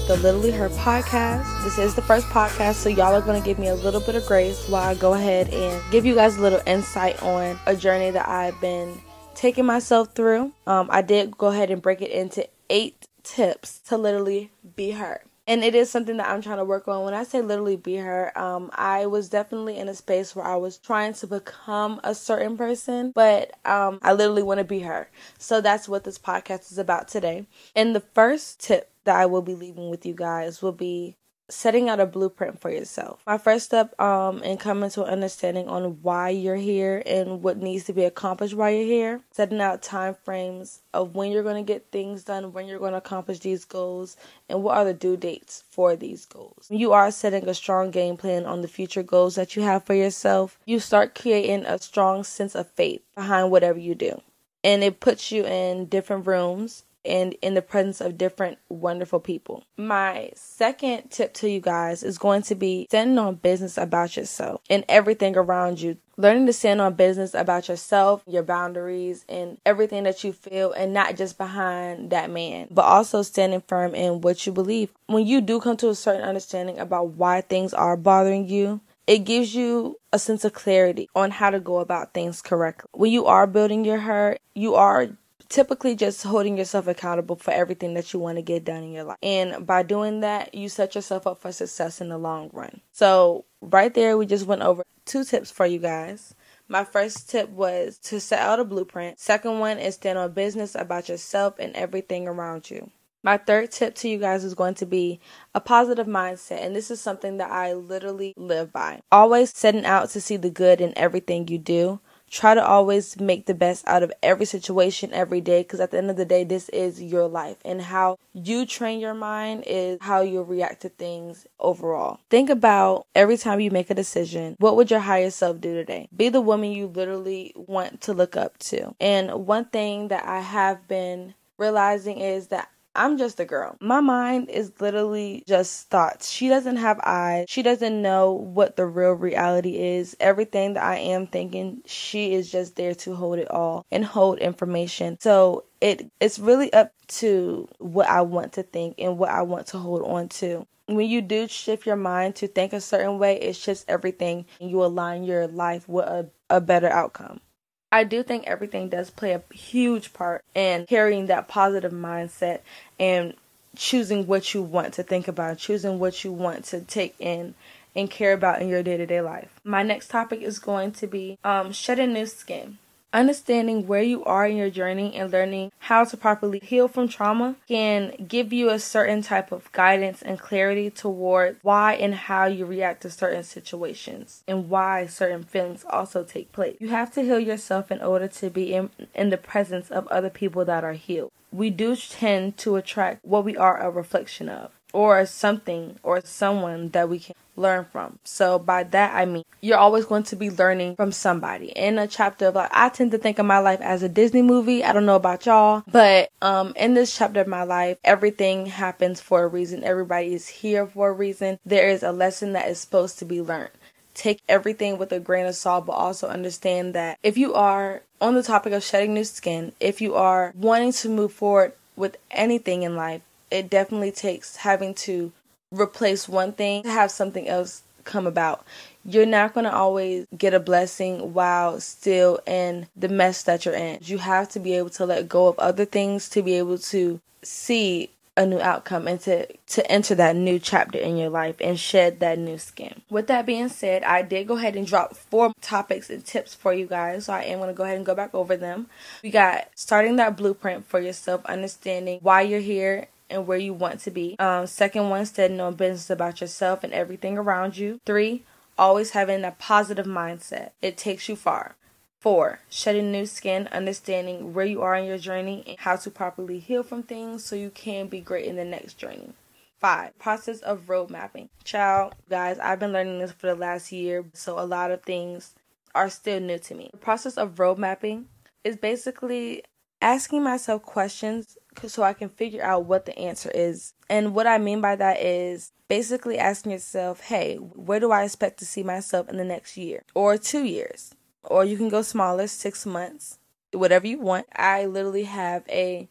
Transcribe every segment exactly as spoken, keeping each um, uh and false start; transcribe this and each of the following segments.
the Literally Her podcast. This is the first podcast, so y'all are going to give me a little bit of grace while I go ahead and give you guys a little insight on a journey that I've been taking myself through. Um, I did go ahead and break it into eight tips to literally be her. And it is something that I'm trying to work on. When I say literally be her, um, I was definitely in a space where I was trying to become a certain person, but um, I literally want to be her. So that's what this podcast is about today. And the first tip that I will be leaving with you guys will be setting out a blueprint for yourself. My first step um in coming to an understanding on why you're here and what needs to be accomplished while you're here. Setting out time frames of when you're going to get things done, when you're going to accomplish these goals, and what are the due dates for these goals. When you are setting a strong game plan on the future goals that you have for yourself, you start creating a strong sense of faith behind whatever you do. And it puts you in different rooms and in the presence of different wonderful people. My second tip to you guys is going to be standing on business about yourself and everything around you. Learning to stand on business about yourself, your boundaries, and everything that you feel, and not just behind that man, but also standing firm in what you believe. When you do come to a certain understanding about why things are bothering you, it gives you a sense of clarity on how to go about things correctly. When you are building your hurt, you are typically just holding yourself accountable for everything that you want to get done in your life. And by doing that, you set yourself up for success in the long run. So right there, we just went over two tips for you guys. My first tip was to set out a blueprint. Second one is stand on business about yourself and everything around you. My third tip to you guys is going to be a positive mindset. And this is something that I literally live by. Always setting out to see the good in everything you do. Try to always make the best out of every situation every day, because at the end of the day, this is your life. And how you train your mind is how you'll react to things overall. Think about every time you make a decision, what would your higher self do today? Be the woman you literally want to look up to. And one thing that I have been realizing is that I'm just a girl. My mind is literally just thoughts. She doesn't have eyes. She doesn't know what the real reality is. Everything that I am thinking, she is just there to hold it all and hold information. So it it's really up to what I want to think and what I want to hold on to. When you do shift your mind to think a certain way, it shifts everything and you align your life with a, a better outcome. I do think everything does play a huge part in carrying that positive mindset and choosing what you want to think about, choosing what you want to take in and care about in your day-to-day life. My next topic is going to be um, shedding new skin. Understanding where you are in your journey and learning how to properly heal from trauma can give you a certain type of guidance and clarity toward why and how you react to certain situations and why certain feelings also take place. You have to heal yourself in order to be in, in the presence of other people that are healed. We do tend to attract what we are a reflection of, or something or someone that we can learn from. So by that I mean you're always going to be learning from somebody. In a chapter of like, I tend to think of my life as a Disney movie. I don't know about y'all, but um in this chapter of my life, everything happens for a reason. Everybody is here for a reason. There is a lesson that is supposed to be learned. Take everything with a grain of salt, but also understand that if you are on the topic of shedding new skin, if you are wanting to move forward with anything in life, it definitely takes having to replace one thing to have something else come about. You're not going to always get a blessing while still in the mess that you're in. You have to be able to let go of other things to be able to see a new outcome and to, to enter that new chapter in your life and shed that new skin. With that being said, I did go ahead and drop four topics and tips for you guys. So I am going to go ahead and go back over them. We got starting that blueprint for yourself, understanding why you're here and where you want to be. Um, second one, standing on business about yourself and everything around you. Three, always having a positive mindset. It takes you far. Four, shedding new skin, understanding where you are in your journey and how to properly heal from things so you can be great in the next journey. Five, process of road mapping. Child, guys, I've been learning this for the last year, so a lot of things are still new to me. The process of road mapping is basically asking myself questions so I can figure out what the answer is. And what I mean by that is basically asking yourself, hey, where do I expect to see myself in the next year or two years? Or you can go smaller, six months, whatever you want. I literally have a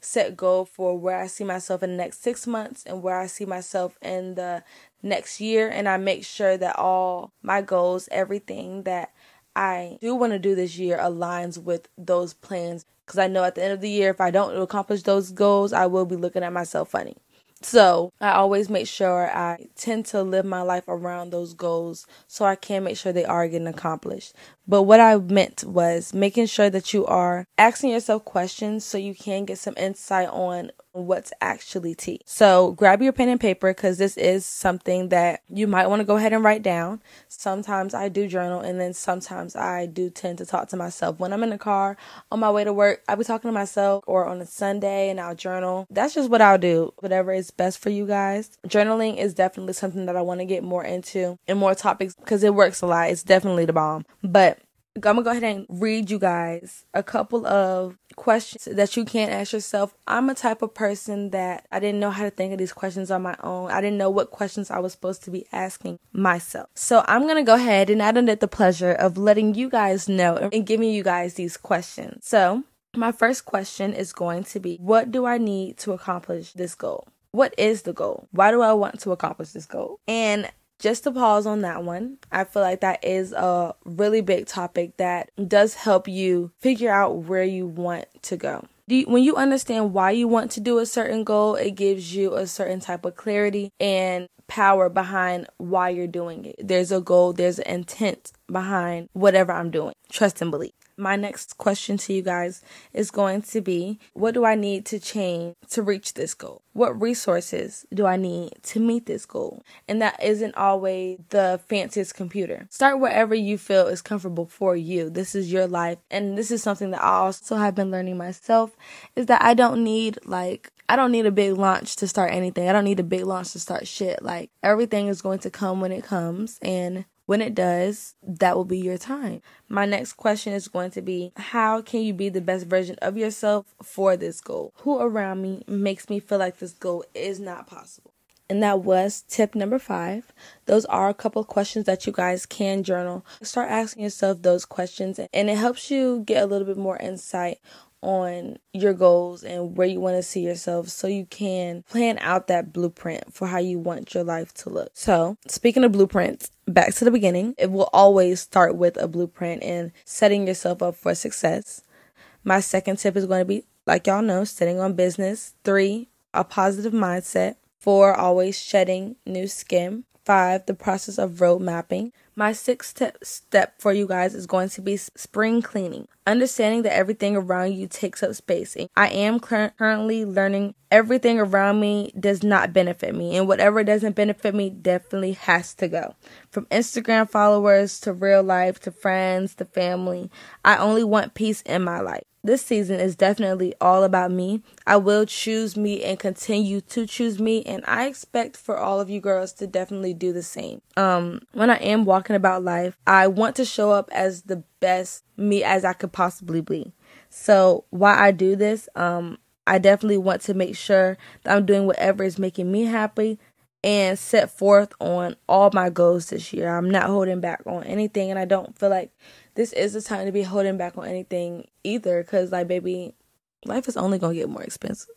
set goal for where I see myself in the next six months and where I see myself in the next year. And I make sure that all my goals, everything that I do want to do this year aligns with those plans. Because I know at the end of the year, if I don't accomplish those goals, I will be looking at myself funny. So I always make sure I tend to live my life around those goals so I can make sure they are getting accomplished. But what I meant was making sure that you are asking yourself questions so you can get some insight on what's actually tea. So grab your pen and paper, because this is something that you might want to go ahead and write down. Sometimes I do journal, and then sometimes I do tend to talk to myself. When I'm in the car on my way to work, I'll be talking to myself, or on a Sunday and I'll journal. That's just what I'll do, whatever is best for you guys. Journaling is definitely something that I want to get more into and more topics, because it works a lot. It's definitely the bomb. But I'm going to go ahead and read you guys a couple of questions that you can ask yourself. I'm a type of person that I didn't know how to think of these questions on my own. I didn't know what questions I was supposed to be asking myself. So I'm going to go ahead and I don't get the pleasure of letting you guys know and giving you guys these questions. So my first question is going to be, what do I need to accomplish this goal? What is the goal? Why do I want to accomplish this goal? And just to pause on that one, I feel like that is a really big topic that does help you figure out where you want to go. Do you, when you understand why you want to do a certain goal, it gives you a certain type of clarity and power behind why you're doing it. There's a goal, there's an intent behind whatever I'm doing. Trust and believe. My next question to you guys is going to be, what do I need to change to reach this goal? What resources do I need to meet this goal? And that isn't always the fanciest computer. Start wherever you feel is comfortable for you. This is your life. And this is something that I also have been learning myself, is that I don't need like I don't need a big launch to start anything. I don't need a big launch to start shit. Like, everything is going to come when it comes, and when it does, that will be your time. My next question is going to be, how can you be the best version of yourself for this goal? Who around me makes me feel like this goal is not possible? And that was tip number five. Those are a couple of questions that you guys can journal. Start asking yourself those questions, and it helps you get a little bit more insight on your goals and where you want to see yourself, so you can plan out that blueprint for how you want your life to look. So, speaking of blueprints, back to the beginning, it will always start with a blueprint and setting yourself up for success. My second tip is going to be, like y'all know, sitting on business. Three, a positive mindset. Four, always shedding new skin. Five, the process of road mapping. My sixth te- step for you guys is going to be spring cleaning. Understanding that everything around you takes up space. I am cur- currently learning everything around me does not benefit me. And whatever doesn't benefit me definitely has to go. From Instagram followers to real life to friends to family. I only want peace in my life. This season is definitely all about me. I will choose me and continue to choose me. And I expect for all of you girls to definitely do the same. Um, when I am walking about life, I want to show up as the best me as I could possibly be. So while I do this, um, I definitely want to make sure that I'm doing whatever is making me happy and set forth on all my goals this year. I'm not holding back on anything, and I don't feel like this is the time to be holding back on anything either, because, like, baby, life is only going to get more expensive.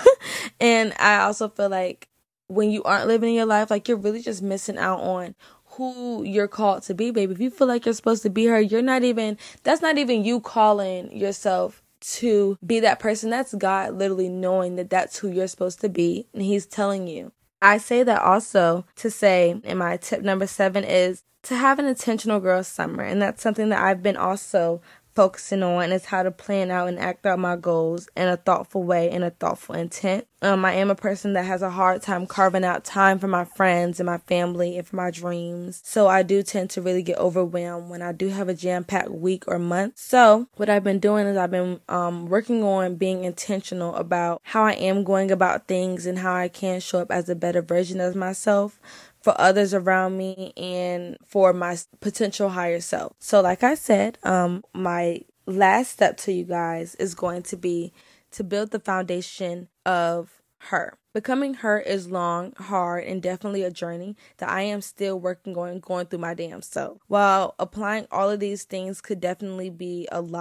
And I also feel like when you aren't living your life, like, you're really just missing out on who you're called to be, baby. If you feel like you're supposed to be her, you're not even, that's not even you calling yourself to be that person. That's God literally knowing that that's who you're supposed to be, and he's telling you. I say that also to say, and my tip number seven is to have an intentional girl summer. And that's something that I've been also focusing on, is how to plan out and act out my goals in a thoughtful way and a thoughtful intent. Um, I am a person that has a hard time carving out time for my friends and my family and for my dreams. So I do tend to really get overwhelmed when I do have a jam-packed week or month. So what I've been doing is I've been um, working on being intentional about how I am going about things and how I can show up as a better version of myself for others around me and for my potential higher self. So like I said, um, my last step to you guys is going to be to build the foundation of her. Becoming her is long, hard, and definitely a journey that I am still working on, going through my damn self. While applying all of these things could definitely be a lot,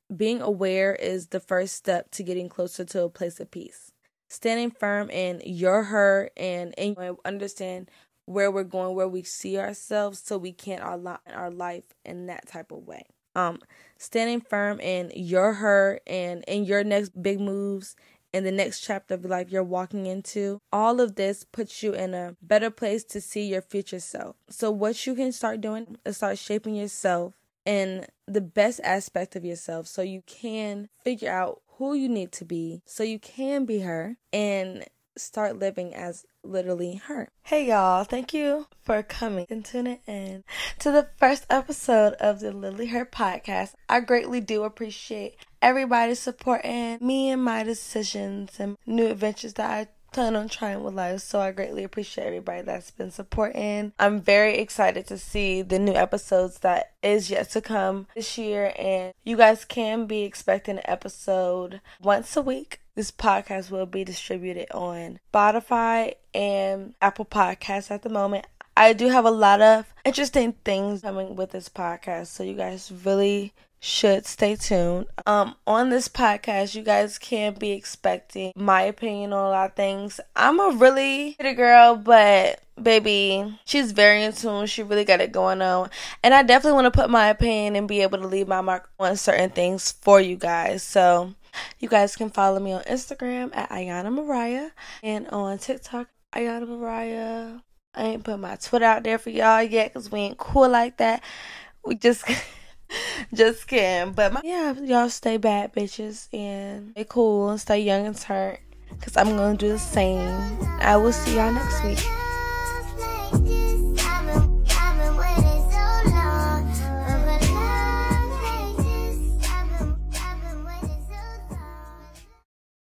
being aware is the first step to getting closer to a place of peace. Standing firm in your her and, and understand where we're going, where we see ourselves, so we can't align our life in that type of way. Um, standing firm in your her and in your next big moves in the next chapter of life you're walking into. All of this puts you in a better place to see your future self. So what you can start doing is start shaping yourself in the best aspect of yourself, so you can figure out who you need to be, so you can be her and start living as literally her. Hey y'all, thank you for coming and tuning in to the first episode of the Literally Her podcast. I greatly do appreciate everybody supporting me and my decisions and new adventures that I plan on trying with life. So I greatly appreciate everybody that's been supporting. I'm very excited to see the new episodes that is yet to come this year, and you guys can be expecting an episode once a week. This podcast will be distributed on Spotify and Apple Podcasts at the moment. I do have a lot of interesting things coming with this podcast, so you guys really should stay tuned. Um, on this podcast, you guys can be expecting my opinion on a lot of things. I'm a really pretty girl, but baby, she's very in tune. She really got it going on. And I definitely want to put my opinion and be able to leave my mark on certain things for you guys. So you guys can follow me on Instagram at Ayana Mariah and on TikTok, Ayana Mariah. I ain't put my Twitter out there for y'all yet because we ain't cool like that. We just... Just kidding. But my, yeah, y'all stay bad bitches and stay cool and stay young and turnt, because I'm going to do the same. I will see y'all next week.